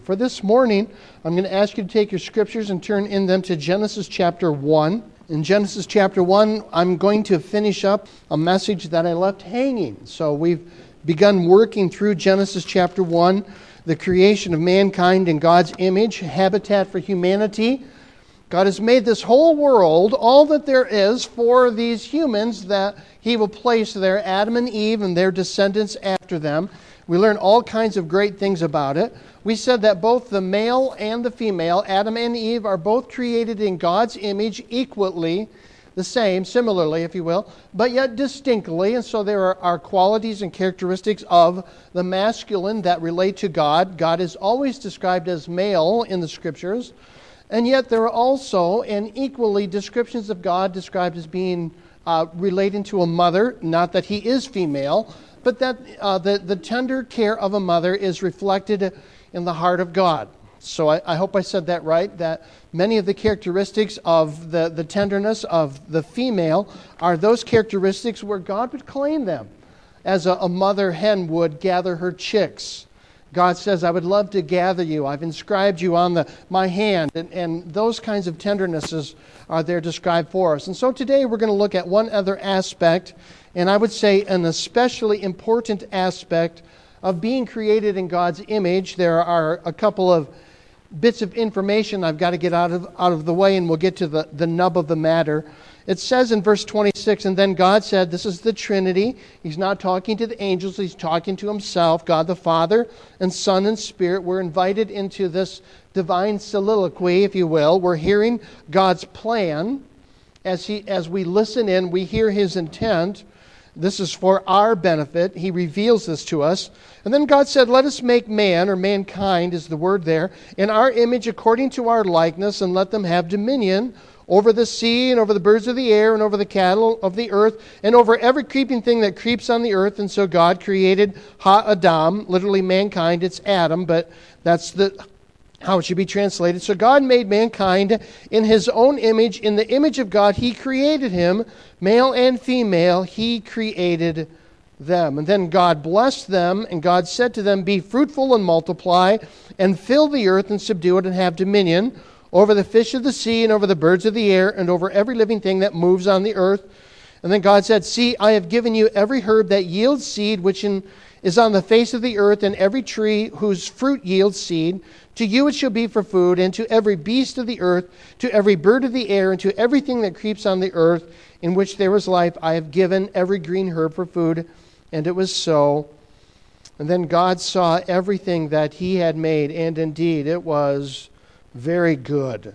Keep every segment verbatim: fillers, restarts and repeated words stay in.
For this morning, I'm going to ask you to take your scriptures and turn in them to Genesis chapter one. In Genesis chapter one, I'm going to finish up a message that I left hanging. So we've begun working through Genesis chapter one, the creation of mankind in God's image, habitat for humanity. God has made this whole world, all that there is for these humans that He will place there, Adam and Eve and their descendants after them. We learn all kinds of great things about it. We said that both the male and the female, Adam and Eve, are both created in God's image equally, the same, similarly, if you will, but yet distinctly. And so there are, are qualities and characteristics of the masculine that relate to God. God is always described as male in the Scriptures. And yet there are also, and equally, descriptions of God described as being uh, relating to a mother, not that He is female, but that uh, the, the tender care of a mother is reflected in the heart of God. So I, I hope I said that right, that many of the characteristics of the, the tenderness of the female are those characteristics where God would claim them, as a, a mother hen would gather her chicks. God says, I would love to gather you. I've inscribed you on the, my hand. And, and those kinds of tendernesses are there described for us. And so today we're going to look at one other aspect, and I would say an especially important aspect of being created in God's image. There are a couple of bits of information I've got to get out of out of the way, and we'll get to the, the nub of the matter. It says in verse twenty-six, and then God said, this is the Trinity. He's not talking to the angels, He's talking to Himself. God the Father and Son and Spirit. We're invited into this divine soliloquy, if you will. We're hearing God's plan. As he as we listen in, we hear His intent. This is for our benefit. He reveals this to us. And then God said, let us make man, or mankind is the word there, in our image according to our likeness, and let them have dominion over the sea, and over the birds of the air, and over the cattle of the earth, and over every creeping thing that creeps on the earth. And so God created Ha-Adam, literally mankind. It's Adam, but that's the how it should be translated. So God made mankind in His own image. In the image of God, He created him. Male and female, He created them. And then God blessed them, and God said to them, be fruitful and multiply, and fill the earth and subdue it, and have dominion over the fish of the sea, and over the birds of the air, and over every living thing that moves on the earth. And then God said, see, I have given you every herb that yields seed, which in, is on the face of the earth, and every tree whose fruit yields seed. To you it shall be for food, and to every beast of the earth, to every bird of the air, and to everything that creeps on the earth, in which there is life, I have given every green herb for food. And it was so. And then God saw everything that He had made, and indeed it was very good.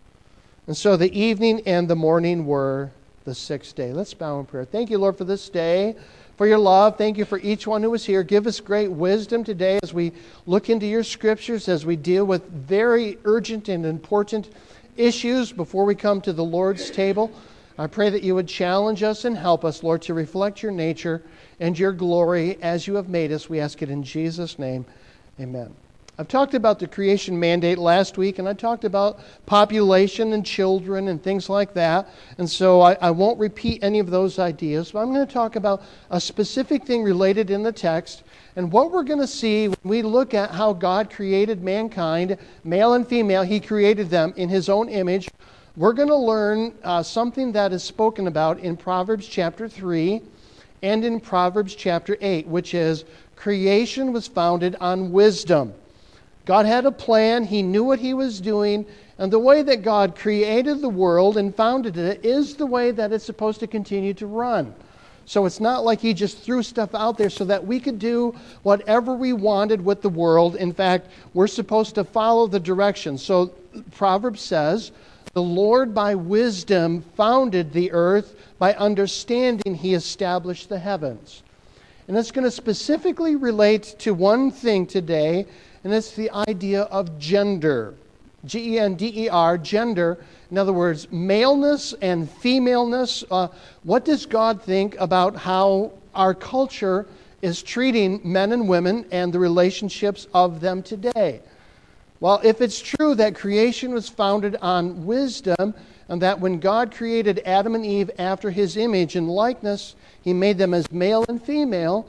And so the evening and the morning were the sixth day. Let's bow in prayer. Thank you, Lord, for this day, for your love. Thank you for each one who is here. Give us great wisdom today as we look into your scriptures, as we deal with very urgent and important issues before we come to the Lord's table. I pray that you would challenge us and help us, Lord, to reflect your nature and your glory as you have made us. We ask it in Jesus' name. Amen. I've talked about the creation mandate last week, and I talked about population and children and things like that. And so I, I won't repeat any of those ideas, but I'm going to talk about a specific thing related in the text. And what we're going to see when we look at how God created mankind, male and female, He created them in His own image. We're going to learn uh, something that is spoken about in Proverbs chapter three and in Proverbs chapter eight, which is creation was founded on wisdom. God had a plan. He knew what He was doing. And the way that God created the world and founded it is the way that it's supposed to continue to run. So it's not like He just threw stuff out there so that we could do whatever we wanted with the world. In fact, we're supposed to follow the directions. So Proverbs says, the Lord by wisdom founded the earth. By understanding He established the heavens. And it's going to specifically relate to one thing today, and it's the idea of gender. G E N D E R, gender. In other words, maleness and femaleness. Uh, what does God think about how our culture is treating men and women and the relationships of them today? Well, if it's true that creation was founded on wisdom, and that when God created Adam and Eve after His image and likeness, He made them as male and female,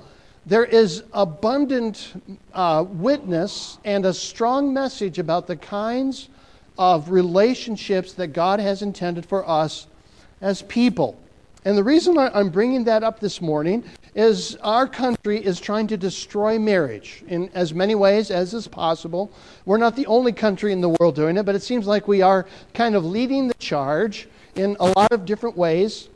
there is abundant uh, witness and a strong message about the kinds of relationships that God has intended for us as people. And the reason I'm bringing that up this morning is our country is trying to destroy marriage in as many ways as is possible. We're not the only country in the world doing it, but it seems like we are kind of leading the charge in a lot of different ways.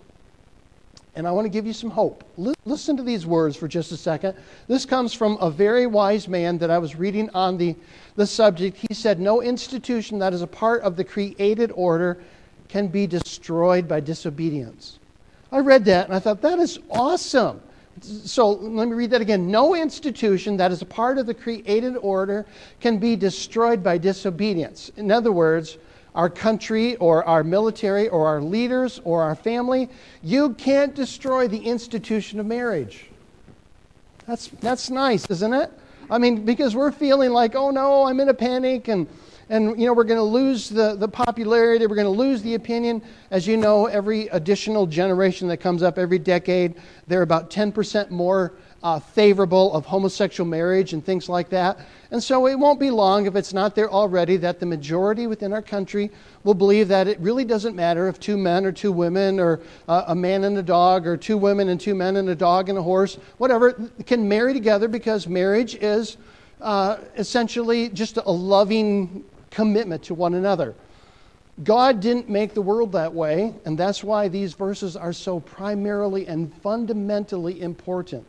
And I want to give you some hope. L- listen to these words for just a second. This comes from a very wise man that I was reading on the, the subject. He said, "No institution that is a part of the created order can be destroyed by disobedience." I read that and I thought, that is awesome. So let me read that again. No institution that is a part of the created order can be destroyed by disobedience. In other words, our country or our military or our leaders or our family, you can't destroy the institution of marriage. That's that's nice, isn't it? I mean, because we're feeling like, oh no, I'm in a panic and And, you know, we're going to lose the, the popularity. We're going to lose the opinion. As you know, every additional generation that comes up every decade, they're about ten percent more uh, favorable of homosexual marriage and things like that. And so it won't be long, if it's not there already, that the majority within our country will believe that it really doesn't matter if two men or two women or uh, a man and a dog or two women and two men and a dog and a horse, whatever, can marry together, because marriage is uh, essentially just a loving commitment to one another. God didn't make the world that way, and that's why these verses are so primarily and fundamentally important.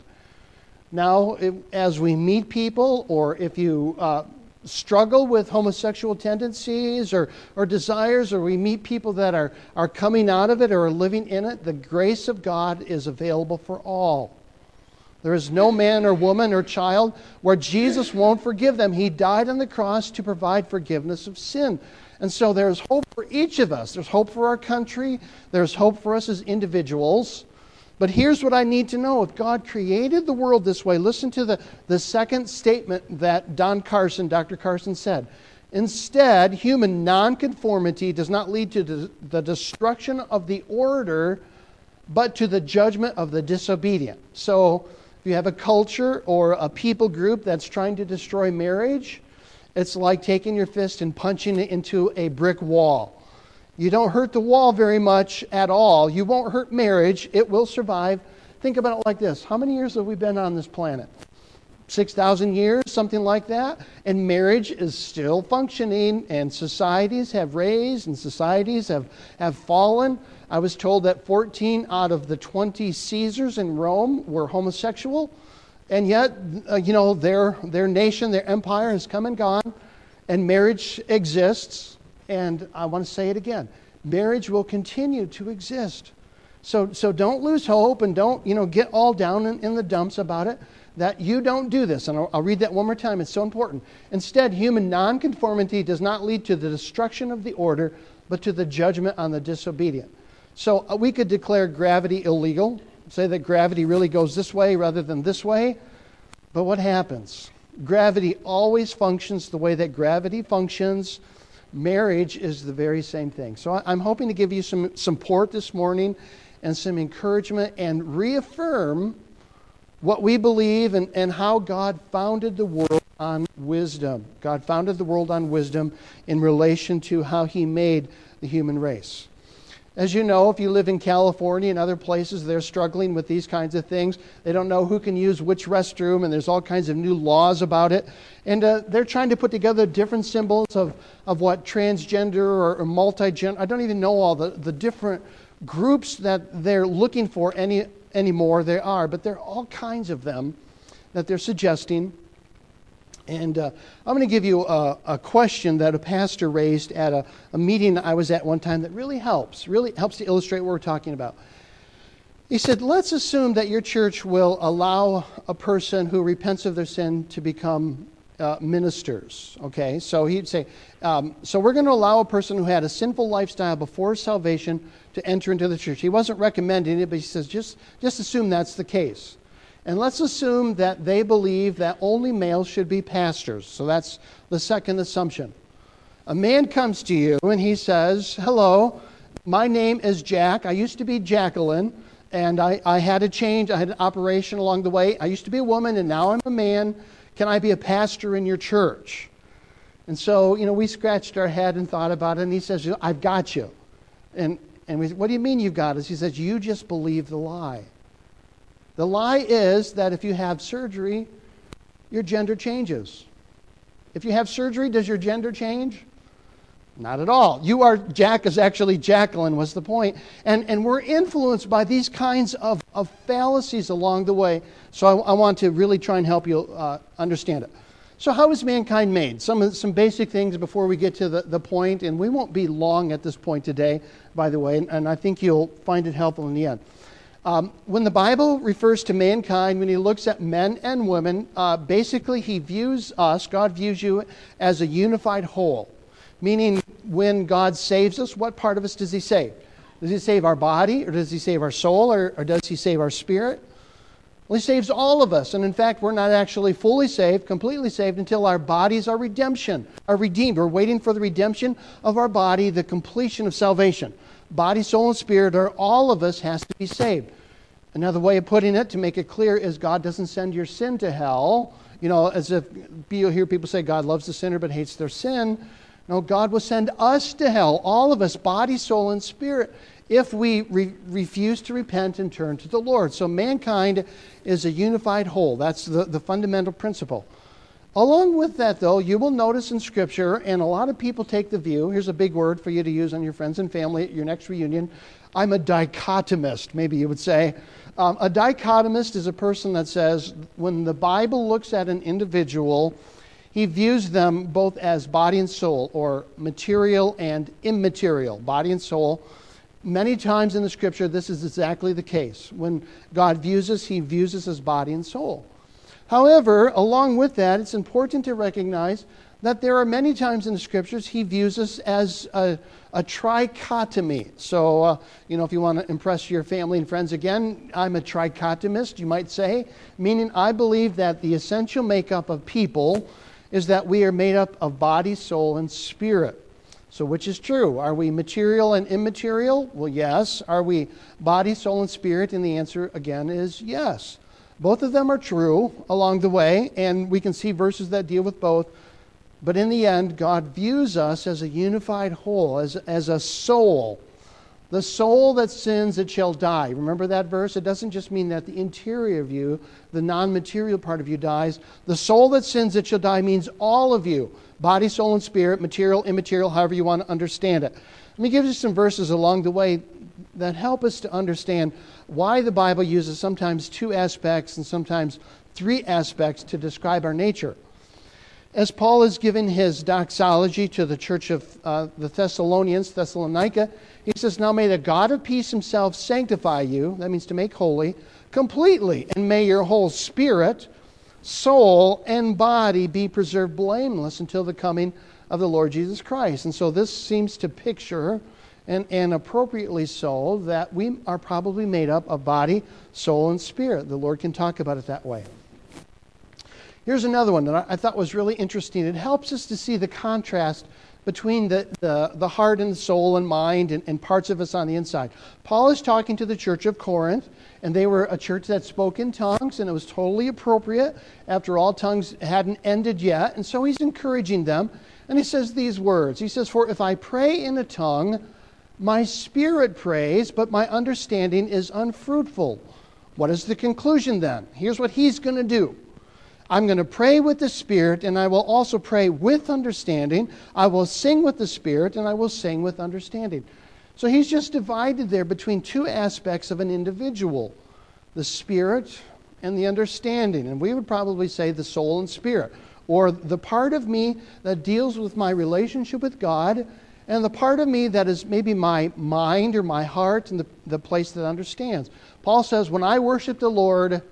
Now, if, as we meet people, or if you uh, struggle with homosexual tendencies or, or desires, or we meet people that are, are coming out of it or are living in it, the grace of God is available for all. There is no man or woman or child where Jesus won't forgive them. He died on the cross to provide forgiveness of sin. And so there's hope for each of us. There's hope for our country. There's hope for us as individuals. But here's what I need to know. If God created the world this way, listen to the, the second statement that Don Carson, Doctor Carson said. Instead, human nonconformity does not lead to the, the destruction of the order, but to the judgment of the disobedient. So, if you have a culture or a people group that's trying to destroy marriage, it's like taking your fist and punching it into a brick wall. You don't hurt the wall very much at all. You won't hurt marriage. It will survive. Think about it like this. How many years have we been on this planet? six thousand years, something like that. And marriage is still functioning, and societies have raised and societies have, have fallen. I was told that fourteen out of the twenty Caesars in Rome were homosexual, and yet, uh, you know, their their nation, their empire has come and gone, and marriage exists. And I want to say it again: marriage will continue to exist. So, so don't lose hope, and don't you know get all down in, in the dumps about it. That you don't do this, and I'll, I'll read that one more time. It's so important. Instead, human nonconformity does not lead to the destruction of the order, but to the judgment on the disobedient. So uh, we could declare gravity illegal, say that gravity really goes this way rather than this way. But what happens? Gravity always functions the way that gravity functions. Marriage is the very same thing. So I, I'm hoping to give you some support this morning and some encouragement and reaffirm what we believe and, and how God founded the world on wisdom. God founded the world on wisdom in relation to how He made the human race. As you know, if you live in California and other places, they're struggling with these kinds of things. They don't know who can use which restroom, and there's all kinds of new laws about it. And uh, they're trying to put together different symbols of, of what transgender or, or multi-gender, I don't even know all the, the different groups that they're looking for any anymore. There are, but there are all kinds of them that they're suggesting. And uh, I'm going to give you a, a question that a pastor raised at a, a meeting I was at one time that really helps, really helps to illustrate what we're talking about. He said, let's assume that your church will allow a person who repents of their sin to become uh, ministers. Okay, so he'd say, um, so we're going to allow a person who had a sinful lifestyle before salvation to enter into the church. He wasn't recommending it, but he says, just, just assume that's the case. And let's assume that they believe that only males should be pastors. So that's the second assumption. A man comes to you and he says, hello, my name is Jack. I used to be Jacqueline, and I, I had a change. I had an operation along the way. I used to be a woman, and now I'm a man. Can I be a pastor in your church? And so, you know, we scratched our head and thought about it, and he says, I've got you. And and we said, what do you mean you've got us? He says, you just believe the lie. The lie is that if you have surgery, your gender changes. If you have surgery, does your gender change? Not at all. You are, Jack is actually Jacqueline was the point. And and we're influenced by these kinds of, of fallacies along the way. So I, I want to really try and help you uh, understand it. So how is mankind made? Some some basic things before we get to the, the point, and we won't be long at this point today, by the way, and, and I think you'll find it helpful in the end. Um, when the Bible refers to mankind, when he looks at men and women, uh, basically he views us, God views you as a unified whole. Meaning when God saves us, what part of us does he save? Does he save our body, or does he save our soul, or, or does he save our spirit? Well, he saves all of us. And in fact, we're not actually fully saved, completely saved, until our bodies are redemption, are redeemed. We're waiting for the redemption of our body, the completion of salvation. Body, soul, and spirit, or all of us has to be saved. Another way of putting it, to make it clear, is God doesn't send your sin to hell. You know, as if you'll hear people say God loves the sinner but hates their sin. No, God will send us to hell, all of us, body, soul, and spirit, if we re- refuse to repent and turn to the Lord. So mankind is a unified whole. That's the, the fundamental principle. Along with that, though, you will notice in Scripture, and a lot of people take the view, here's a big word for you to use on your friends and family at your next reunion, I'm a dichotomist, maybe you would say. Um, a dichotomist is a person that says, when the Bible looks at an individual, he views them both as body and soul, or material and immaterial, body and soul. Many times in the Scripture, this is exactly the case. When God views us, he views us as body and soul. However, along with that, it's important to recognize that there are many times in the Scriptures he views us as a, a trichotomy. So, uh, you know, if you want to impress your family and friends again, I'm a trichotomist, you might say, meaning I believe that the essential makeup of people is that we are made up of body, soul, and spirit. So which is true? Are we material and immaterial? Well, yes. Are we body, soul, and spirit? And the answer, again, is yes. Both of them are true along the way, and we can see verses that deal with both. But in the end, God views us as a unified whole, as, as a soul. The soul that sins, it shall die. Remember that verse? It doesn't just mean that the interior of you, the non-material part of you dies. The soul that sins, it shall die means all of you. Body, soul, and spirit, material, immaterial, however you want to understand it. Let me give you some verses along the way that help us to understand why the Bible uses sometimes two aspects and sometimes three aspects to describe our nature. As Paul is giving his doxology to the church of uh, the Thessalonians, Thessalonica, he says, now may the God of peace himself sanctify you, that means to make holy, completely, and may your whole spirit, soul, and body be preserved blameless until the coming of the Lord Jesus Christ. And so this seems to picture, and, and appropriately so, that we are probably made up of body, soul, and spirit. The Lord can talk about it that way. Here's another one that I thought was really interesting. It helps us to see the contrast between the, the, the heart and the soul and mind and, and parts of us on the inside. Paul is talking to the church of Corinth, and they were a church that spoke in tongues, and it was totally appropriate. After all, tongues hadn't ended yet, and so he's encouraging them. And he says these words. He says, for if I pray in a tongue, my spirit prays, but my understanding is unfruitful. What is the conclusion then? Here's what he's going to do. I'm going to pray with the Spirit, and I will also pray with understanding. I will sing with the Spirit, and I will sing with understanding. So he's just divided there between two aspects of an individual, the spirit and the understanding. And we would probably say the soul and spirit, or the part of me that deals with my relationship with God, and the part of me that is maybe my mind or my heart and the, the place that understands. Paul says, when I worship the Lord,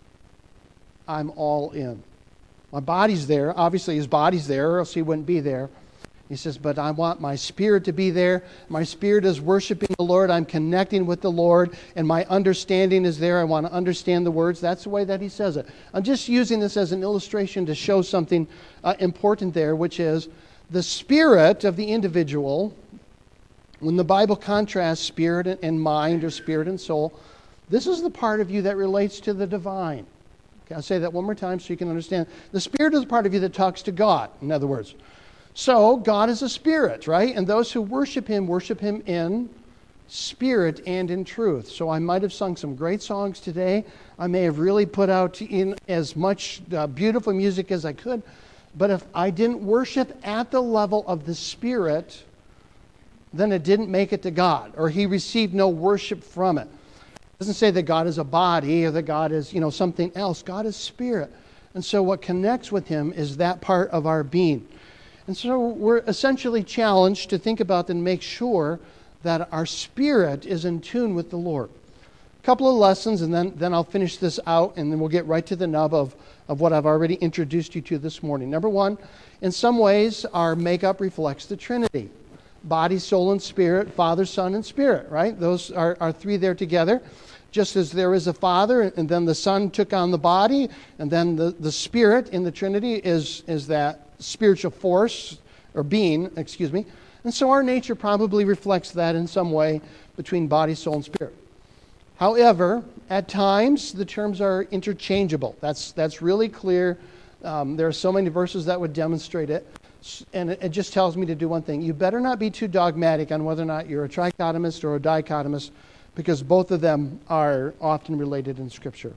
I'm all in. My body's there. Obviously, his body's there, or else he wouldn't be there. He says, but I want my spirit to be there. My spirit is worshiping the Lord. I'm connecting with the Lord, and my understanding is there. I want to understand the words. That's the way that he says it. I'm just using this as an illustration to show something uh, important there, which is the spirit of the individual. When the Bible contrasts spirit and mind, or spirit and soul, This is the part of you that relates to the divine. Okay, I'll say that one more time so you can understand. The Spirit is the part of you that talks to God, in other words. So, God is a spirit, right? And those who worship Him, worship Him in spirit and in truth. So I might have sung some great songs today. I may have really put out in as much uh, beautiful music as I could. But if I didn't worship at the level of the Spirit, then it didn't make it to God, or He received no worship from it. It doesn't say that God is a body or that God is, you know, something else. God is spirit. And so what connects with Him is that part of our being. And so we're essentially challenged to think about and make sure that our spirit is in tune with the Lord. A couple of lessons, and then, then I'll finish this out, and then we'll get right to the nub of, of what I've already introduced you to this morning. Number one, in some ways, our makeup reflects the Trinity. Body, soul, and spirit, Father, Son, and Spirit, right? Those are, are three there together. Just as there is a Father, and then the Son took on the body, and then the, the Spirit in the Trinity is, is that spiritual force, or being, excuse me. And so our nature probably reflects that in some way between body, soul, and spirit. However, at times, the terms are interchangeable. That's, that's really clear. Um, there are so many verses that would demonstrate it. And it, it just tells me to do one thing. You better not be too dogmatic on whether or not you're a trichotomist or a dichotomist, because both of them are often related in Scripture.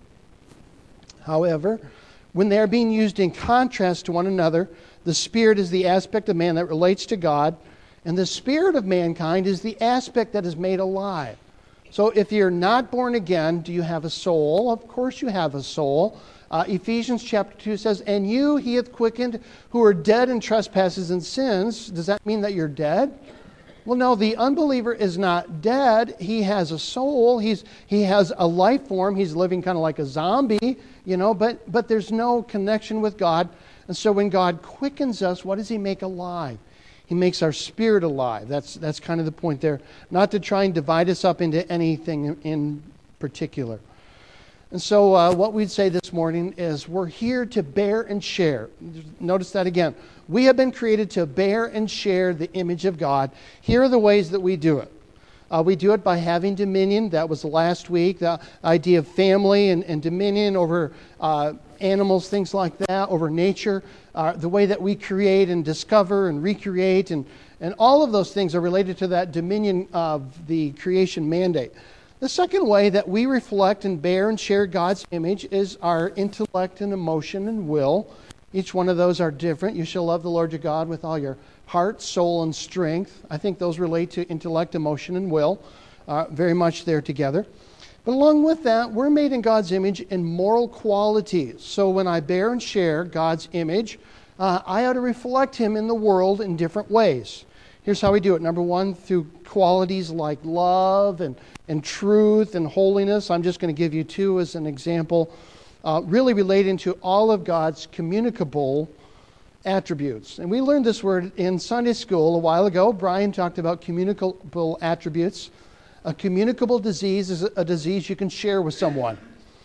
However, when they are being used in contrast to one another, the spirit is the aspect of man that relates to God, and the spirit of mankind is the aspect that is made alive. So if you're not born again, do you have a soul? Of course you have a soul. Uh, Ephesians chapter two says, "And you he hath quickened who are dead in trespasses and sins." Does that mean that you're dead? Well, no, the unbeliever is not dead. He has a soul. He's he has a life form. He's living kind of like a zombie, you know, but, but there's no connection with God. And so when God quickens us, what does He make alive? He makes our spirit alive. That's that's kind of the point there. Not to try and divide us up into anything in particular. And so uh, what we'd say this morning is we're here to bear and share. Notice that again. We have been created to bear and share the image of God. Here are the ways that we do it. Uh, we do it by having dominion. That was last week. The idea of family and, and dominion over uh, animals, things like that, over nature. Uh, the way that we create and discover and recreate. And, and all of those things are related to that dominion of the creation mandate. The second way that we reflect and bear and share God's image is our intellect and emotion and will. Each one of those are different. You shall love the Lord your God with all your heart, soul, and strength. I think those relate to intellect, emotion, and will. Uh, very much there together. But along with that, we're made in God's image in moral qualities. So when I bear and share God's image, uh, I ought to reflect Him in the world in different ways. Here's how we do it. Number one, through qualities like love and, and truth and holiness. I'm just going to give you two as an example. Uh, really relating to all of God's communicable attributes. And we learned this word in Sunday school a while ago. Brian talked about communicable attributes. A communicable disease is a disease you can share with someone.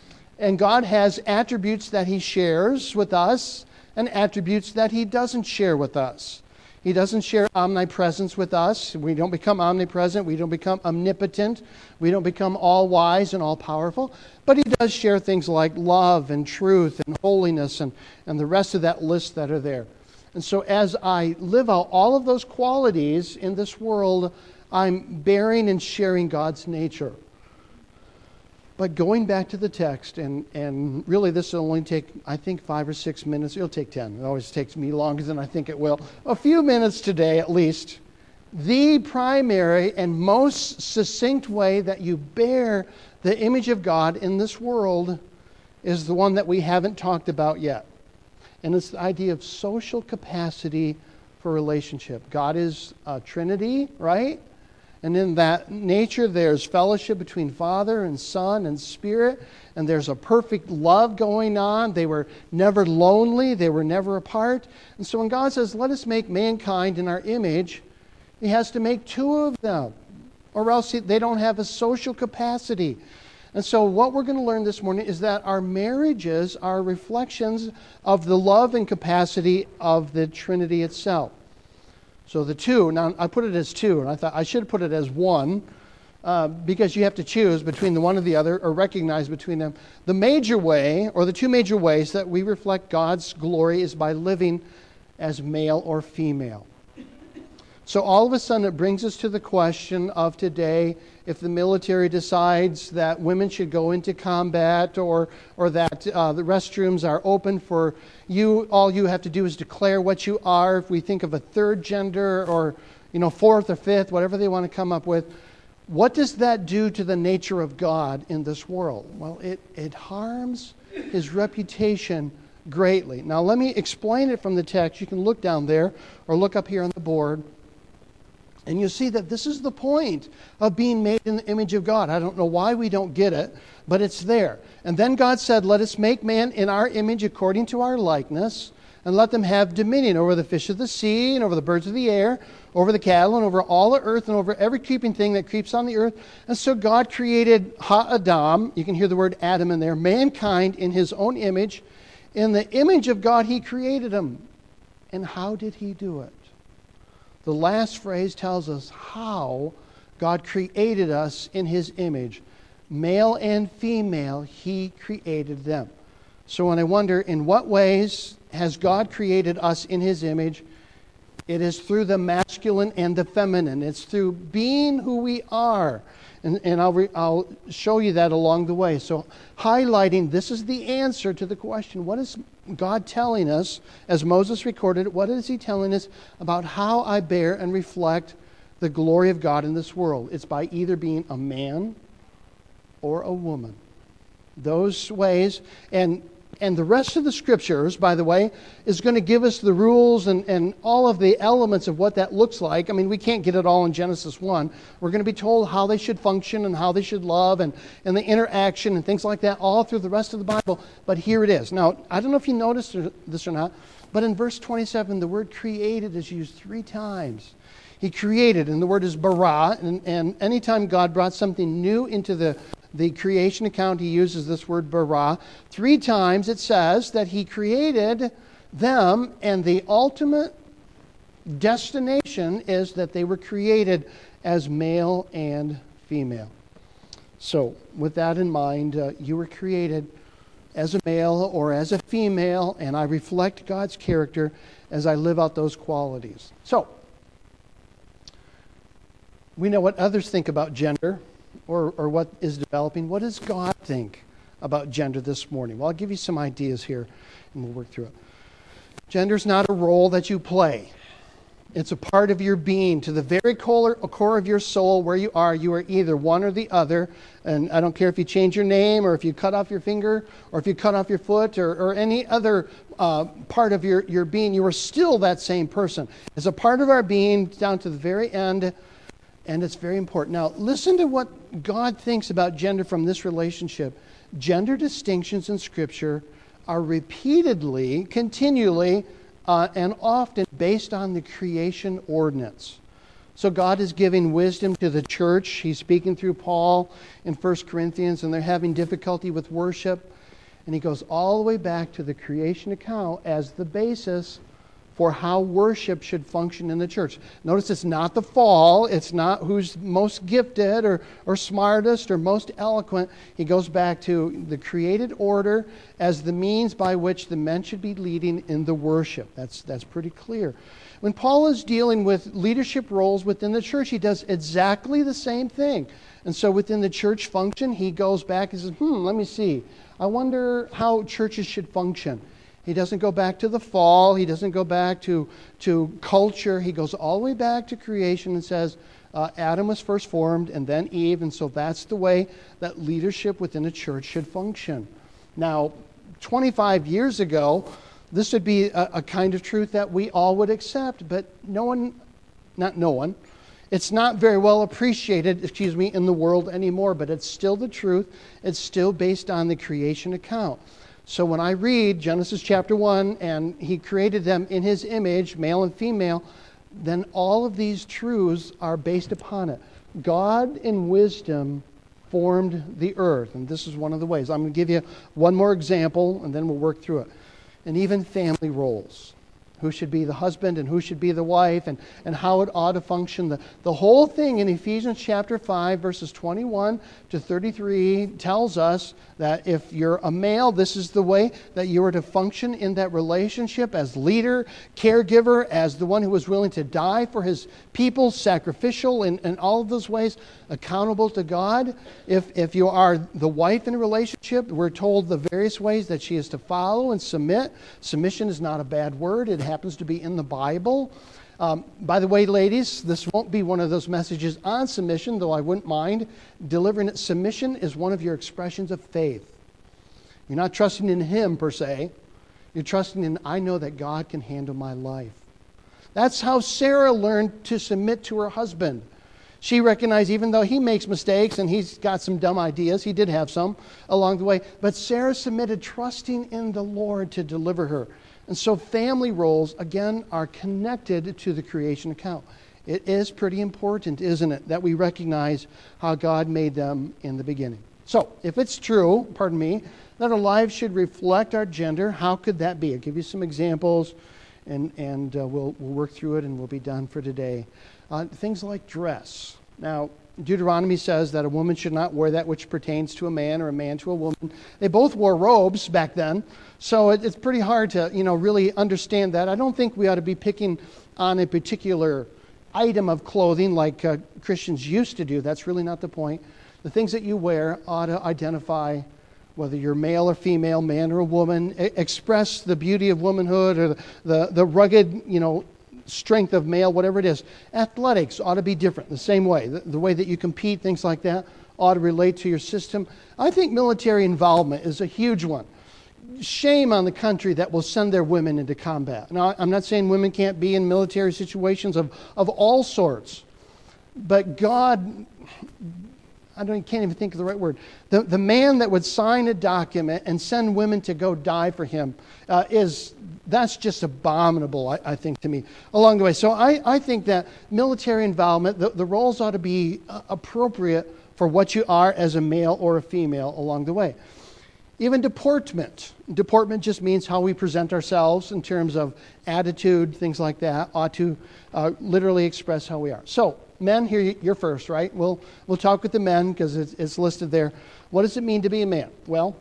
And God has attributes that He shares with us and attributes that He doesn't share with us. He doesn't share omnipresence with us. We don't become omnipresent. We don't become omnipotent. We don't become all-wise and all-powerful. But He does share things like love and truth and holiness and, and the rest of that list that are there. And so as I live out all of those qualities in this world, I'm bearing and sharing God's nature. But going back to the text, and, and really this will only take, I think, five or six minutes. It'll take ten. It always takes me longer than I think it will. A few minutes today, at least. The primary and most succinct way that you bear the image of God in this world is the one that we haven't talked about yet. And it's the idea of social capacity for relationship. God is a Trinity, right? And in that nature, there's fellowship between Father and Son and Spirit. And there's a perfect love going on. They were never lonely. They were never apart. And so when God says, let us make mankind in our image, He has to make two of them. Or else they don't have a social capacity. And so what we're going to learn this morning is that our marriages are reflections of the love and capacity of the Trinity itself. So the two, now I put it as two, and I thought I should put it as one, uh, because you have to choose between the one or the other or recognize between them. The major way, or the two major ways that we reflect God's glory is by living as male or female. So all of a sudden it brings us to the question of today, if the military decides that women should go into combat or or that uh, the restrooms are open for you, all you have to do is declare what you are. If we think of a third gender or, you know, fourth or fifth, whatever they want to come up with, what does that do to the nature of God in this world? Well, it, it harms his reputation greatly. Now let me explain it from the text. You can look down there or look up here on the board. And you see that this is the point of being made in the image of God. I don't know why we don't get it, but it's there. And then God said, let us make man in our image according to our likeness, and let them have dominion over the fish of the sea, and over the birds of the air, over the cattle, and over all the earth, and over every creeping thing that creeps on the earth. And so God created Ha-Adam, you can hear the word Adam in there, mankind in his own image. In the image of God he created him. And how did he do it? The last phrase tells us how God created us in his image. Male and female, he created them. So when I wonder, in what ways has God created us in his image? It is through the masculine and the feminine. It's through being who we are. And, and I'll, re, I'll show you that along the way. So highlighting, this is the answer to the question, what is God telling us, as Moses recorded it, what is he telling us about how I bear and reflect the glory of God in this world? It's by either being a man or a woman. Those ways, and and the rest of the scriptures, by the way, is going to give us the rules and, and all of the elements of what that looks like. I mean, we can't get it all in Genesis one. We're going to be told how they should function and how they should love and, and the interaction and things like that all through the rest of the Bible. But here it is. Now, I don't know if you noticed this or not, but in verse twenty-seven, the word created is used three times. He created, and the word is bara, and, and anytime God brought something new into the The creation account, he uses this word bara. Three times it says that he created them, and the ultimate destination is that they were created as male and female. So, with that in mind, uh, you were created as a male or as a female, and I reflect God's character as I live out those qualities. So, we know what others think about gender. Or, or what is developing. What does God think about gender this morning? Well, I'll give you some ideas here, and we'll work through it. Gender's not a role that you play. It's a part of your being. To the very core, core of your soul, where you are, you are either one or the other. And I don't care if you change your name, or if you cut off your finger, or if you cut off your foot, or, or any other uh, part of your, your being. You are still that same person. It's a part of our being down to the very end. And it's very important. Now, listen to what God thinks about gender from this relationship. Gender distinctions in Scripture are repeatedly, continually, uh, and often based on the creation ordinance. So God is giving wisdom to the church. He's speaking through Paul in First Corinthians, and they're having difficulty with worship. And he goes all the way back to the creation account as the basis for how worship should function in the church. Notice it's not the fall. It's not who's most gifted or, or smartest or most eloquent. He goes back to the created order as the means by which the men should be leading in the worship. That's, that's pretty clear. When Paul is dealing with leadership roles within the church, he does exactly the same thing. And so within the church function, he goes back and says, hmm, let me see. I wonder how churches should function. He doesn't go back to the fall. He doesn't go back to, to culture. He goes all the way back to creation and says, uh, Adam was first formed and then Eve. And so that's the way that leadership within a church should function. Now, twenty-five years ago, this would be a, a kind of truth that we all would accept. But no one, not no one, it's not very well appreciated, excuse me, in the world anymore. But it's still the truth. It's still based on the creation account. So when I read Genesis chapter one, and he created them in his image, male and female, then all of these truths are based upon it. God in wisdom formed the earth, and this is one of the ways. I'm going to give you one more example, and then we'll work through it. And even family roles. who should be the husband and who should be the wife, and, and how it ought to function. The, the whole thing in Ephesians chapter five, verses twenty-one to thirty-three tells us that if you're a male, this is the way that you are to function in that relationship as leader, caregiver, as the one who was willing to die for his people, sacrificial in, in all of those ways, accountable to God. If, if you are the wife in a relationship, we're told the various ways that she is to follow and submit. Submission is not a bad word. It happens to be in the Bible. Um, by the way, ladies, this won't be one of those messages on submission, though I wouldn't mind delivering it. Submission is one of your expressions of faith. You're not trusting in him per se. You're trusting in, I know that God can handle my life. That's how Sarah learned to submit to her husband. She recognized, even though he makes mistakes and he's got some dumb ideas, he did have some along the way, but Sarah submitted, trusting in the Lord to deliver her. And so family roles, again, are connected to the creation account. It is pretty important, isn't it, that we recognize how God made them in the beginning. So, if it's true, pardon me, that our lives should reflect our gender, how could that be? I'll give you some examples, and, and uh, we'll, we'll work through it, and we'll be done for today. Uh, things like dress. Now, Deuteronomy says that a woman should not wear that which pertains to a man or a man to a woman. They both wore robes back then, so it, it's pretty hard to, you know, really understand that. I don't think we ought to be picking on a particular item of clothing like uh, Christians used to do. That's really not the point. The things that you wear ought to identify whether you're male or female, man or a woman, e- express the beauty of womanhood or the, the, the rugged, you know, strength of male, whatever it is. Athletics ought to be different, the same way. The, the way that you compete, things like that, ought to relate to your system. I think military involvement is a huge one. Shame on the country that will send their women into combat. Now, I'm not saying women can't be in military situations of, of all sorts, but God, I don't, can't even think of the right word. The, the man that would sign a document and send women to go die for him uh, is... That's just abominable, I, I think, to me, along the way. So I, I think that military involvement, the, the roles ought to be uh, appropriate for what you are as a male or a female along the way. Even deportment. Deportment just means how we present ourselves in terms of attitude, things like that, ought to uh, literally express how we are. So, men, here you're first, right? We'll, we'll talk with the men because it's, it's listed there. What does it mean to be a man? Well,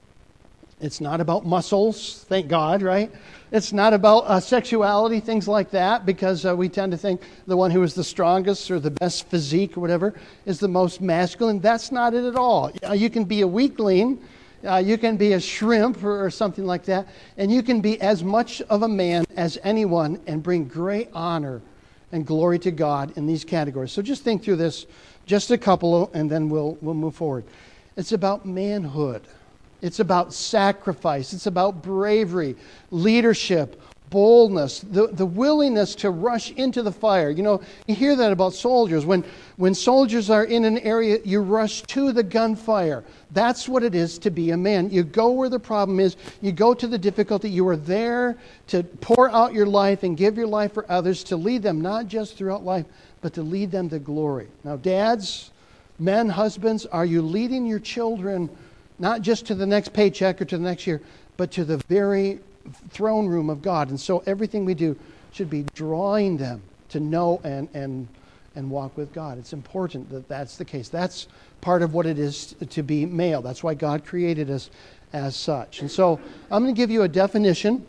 it's not about muscles, thank God, right? It's not about uh, sexuality, things like that, because uh, we tend to think the one who is the strongest or the best physique or whatever is the most masculine. That's not it at all. Uh, you can be a weakling, uh, you can be a shrimp or, or something like that, and you can be as much of a man as anyone and bring great honor and glory to God in these categories. So just think through this, just a couple, and then we'll we'll move forward. It's about manhood. It's about sacrifice. It's about bravery, leadership, boldness, the, the willingness to rush into the fire. You know, you hear that about soldiers. When, when soldiers are in an area, you rush to the gunfire. That's what it is to be a man. You go where the problem is. You go to the difficulty. You are there to pour out your life and give your life for others, to lead them, not just throughout life, but to lead them to glory. Now, dads, men, husbands, are you leading your children not just to the next paycheck or to the next year, but to the very throne room of God? And so everything we do should be drawing them to know and and and walk with God. It's important that that's the case. That's part of what it is to be male. That's why God created us as such. And so I'm going to give you a definition,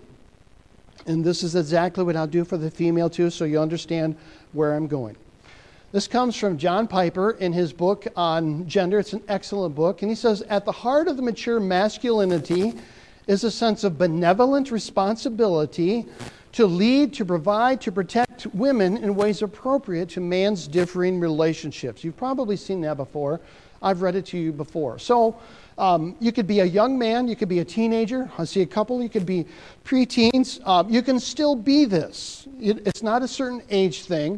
and this is exactly what I'll do for the female too, so you understand where I'm going. This comes from John Piper in his book on gender. It's an excellent book. And he says, at the heart of the mature masculinity is a sense of benevolent responsibility to lead, to provide, to protect women in ways appropriate to man's differing relationships. You've probably seen that before. I've read it to you before. So um, you could be a young man. You could be a teenager. I see a couple. You could be preteens. Uh, you can still be this. It, it's not a certain age thing.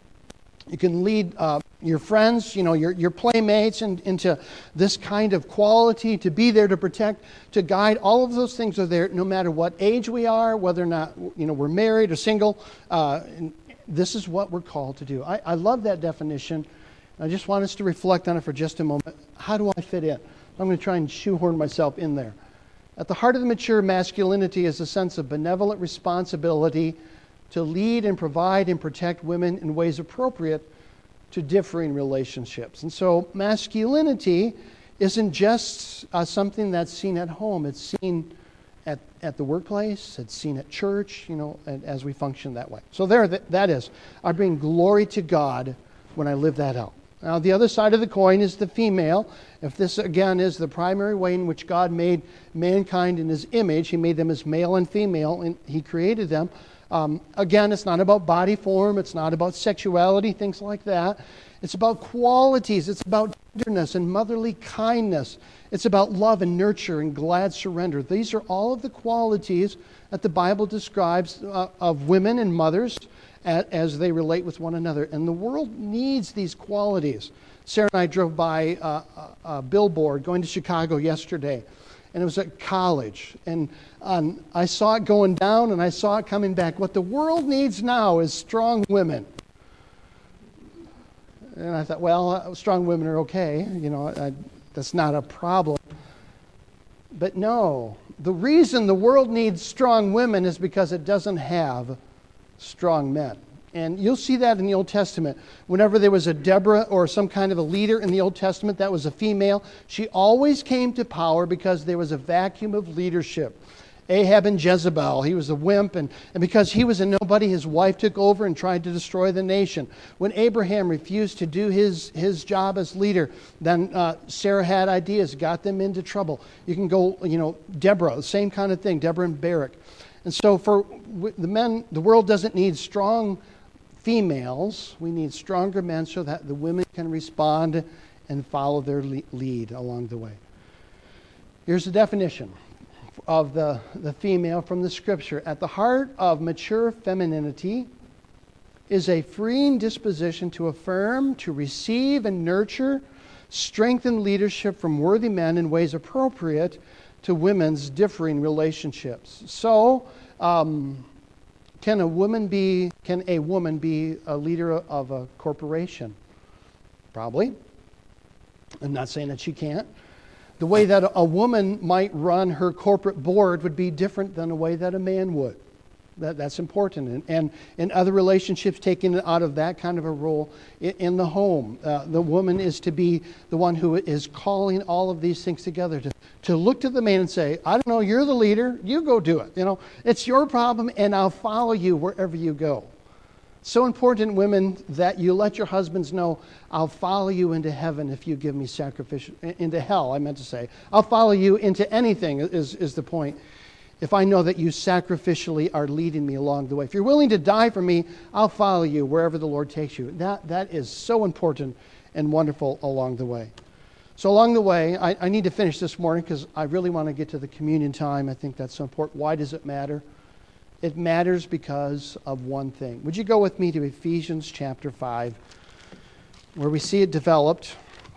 You can lead uh, your friends, you know, your, your playmates in, into this kind of quality, to be there to protect, to guide. All of those things are there no matter what age we are, whether or not, you know, we're married or single. Uh, this is what we're called to do. I, I love that definition. I just want us to reflect on it for just a moment. How do I fit in? I'm going to try and shoehorn myself in there. At the heart of the mature masculinity is a sense of benevolent responsibility to lead and provide and protect women in ways appropriate to differing relationships. And so masculinity isn't just uh, something that's seen at home. It's seen at, at the workplace. It's seen at church, you know, and as we function that way. So there, that, that is. I bring glory to God when I live that out. Now, the other side of the coin is the female. If this, again, is the primary way in which God made mankind in His image, He made them as male and female, and He created them. Um, again, it's not about body form. It's not about sexuality, things like that. It's about qualities. It's about tenderness and motherly kindness. It's about love and nurture and glad surrender. These are all of the qualities that the Bible describes uh, of women and mothers as, as they relate with one another. And the world needs these qualities. Sarah and I drove by uh, a, a billboard going to Chicago yesterday. And it was at college. And um, I saw it going down and I saw it coming back. What the world needs now is strong women. And I thought, well, uh, strong women are okay. You know, I, that's not a problem. But no, the reason the world needs strong women is because it doesn't have strong men. And you'll see that in the Old Testament. Whenever there was a Deborah or some kind of a leader in the Old Testament that was a female, she always came to power because there was a vacuum of leadership. Ahab and Jezebel, he was a wimp, and, and because he was a nobody, his wife took over and tried to destroy the nation. When Abraham refused to do his, his job as leader, then uh, Sarah had ideas, got them into trouble. You can go, you know, Deborah, the same kind of thing, Deborah and Barak. And so for the men, the world doesn't need strong females. We need stronger men so that the women can respond and follow their lead along the way. Here's the definition of the, the female from the Scripture. At the heart of mature femininity is a freeing disposition to affirm, to receive and nurture, strengthen leadership from worthy men in ways appropriate to women's differing relationships. So, um, can a woman be can a woman be a leader of a corporation? Probably. I'm not saying that she can't. The way that a woman might run her corporate board would be different than the way that a man would. That, that's important. And, and in other relationships, taking it out of that kind of a role in, in the home, uh, the woman is to be the one who is calling all of these things together, to, to look to the man and say, I don't know, you're the leader, you go do it. You know, it's your problem and I'll follow you wherever you go. So important, women, that you let your husbands know, I'll follow you into heaven if you give me sacrificial, into hell, I meant to say. I'll follow you into anything is, is the point. If I know that you sacrificially are leading me along the way. If you're willing to die for me, I'll follow you wherever the Lord takes you. That, that is so important and wonderful along the way. So along the way, I, I need to finish this morning because I really want to get to the communion time. I think that's so important. Why does it matter? It matters because of one thing. Would you go with me to Ephesians chapter five, where we see it developed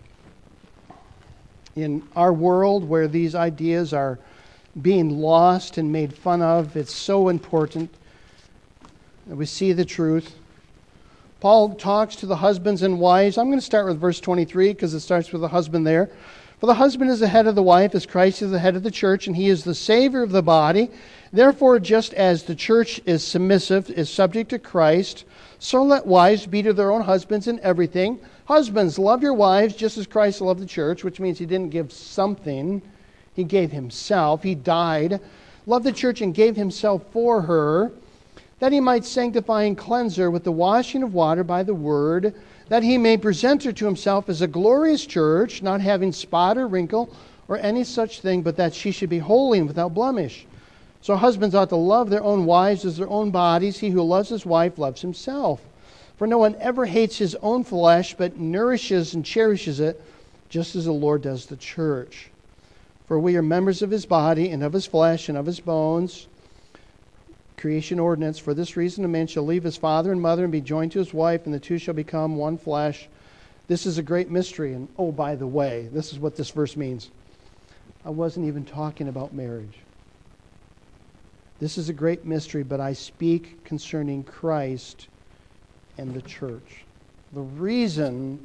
in our world where these ideas are being lost and made fun of. It's so important that we see the truth. Paul talks to the husbands and wives. I'm going to start with verse twenty-three because it starts with the husband there. For the husband is the head of the wife, as Christ is the head of the church, and he is the Savior of the body. Therefore, just as the church is submissive, is subject to Christ, so let wives be to their own husbands in everything. Husbands, love your wives just as Christ loved the church, which means he didn't give something. He gave himself. He died, loved the church, and gave himself for her, that he might sanctify and cleanse her with the washing of water by the word, that he may present her to himself as a glorious church, not having spot or wrinkle or any such thing, but that she should be holy and without blemish. So husbands ought to love their own wives as their own bodies. He who loves his wife loves himself. For no one ever hates his own flesh, but nourishes and cherishes it, just as the Lord does the church. For we are members of his body, and of his flesh, and of his bones. Creation ordinance. For this reason a man shall leave his father and mother and be joined to his wife, and the two shall become one flesh. This is a great mystery. And oh, by the way, this is what this verse means. I wasn't even talking about marriage. This is a great mystery, but I speak concerning Christ and the church. The reason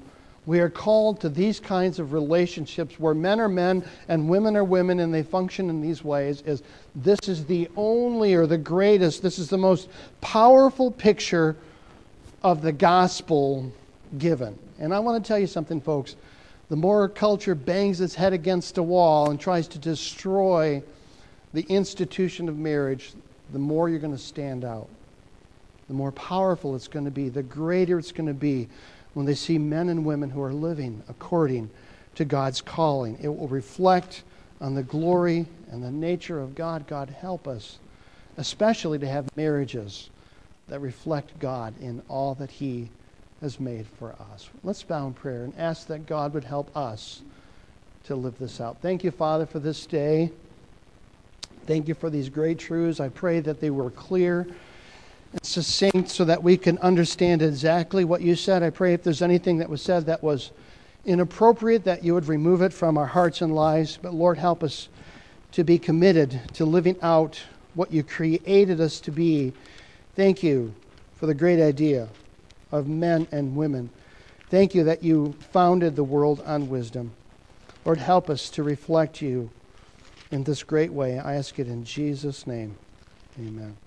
We are called to these kinds of relationships where men are men and women are women, and they function in these ways. Is this is the only or the greatest, this is the most powerful picture of the gospel given. And I want to tell you something, folks. The more culture bangs its head against a wall and tries to destroy the institution of marriage, the more you're going to stand out. The more powerful it's going to be, the greater it's going to be when they see men and women who are living according to God's calling. It will reflect on the glory and the nature of God. God, help us, especially to have marriages that reflect God in all that He has made for us. Let's bow in prayer and ask that God would help us to live this out. Thank you, Father, for this day. Thank you for these great truths. I pray that they were clear and succinct so that we can understand exactly what you said. I pray if there's anything that was said that was inappropriate, that you would remove it from our hearts and lives. But Lord, help us to be committed to living out what you created us to be. Thank you for the great idea of men and women. Thank you that you founded the world on wisdom. Lord, help us to reflect you in this great way. I ask it in Jesus' name. Amen.